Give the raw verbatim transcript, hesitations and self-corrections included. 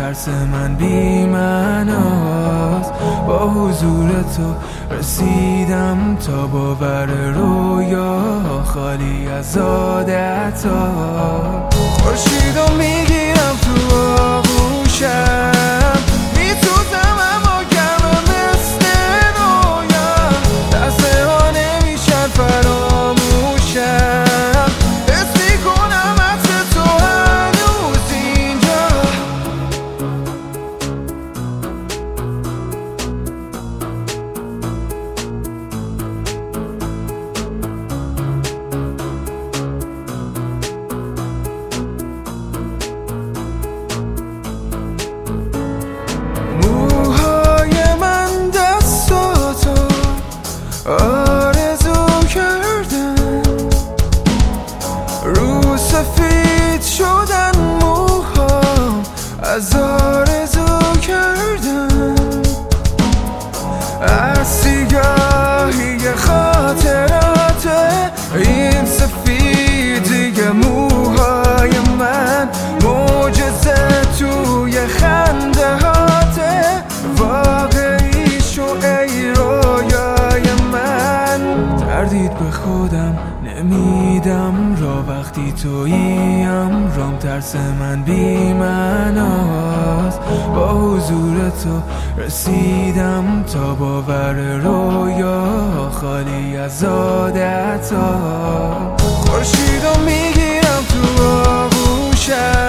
ترس من بی معناست. با حضور تو رسیدم تا باور رویا خالی از عادت‌ها. خورشیدو میگیرم تو آغوشم، میسوزم اما گرمه مثل نویم. لحظه ها نمیشن فراموشم، حس میکنم عطر تو هنوز اینجا. آرزو کردن رو سفید شدن موهام، از آرزو کردن از سیاهی خاطرات این سفیدی موهای من. معجزه توی خنده هاته، واقعی شو ای رویای من. تردید به خودم نمیدم را وقتی توییم، رام ترس من بی معناست. با حضور تو رسیدم تا باور رویا خالی از عادت‌ها. خورشیدو میگیرم تو آغوشم،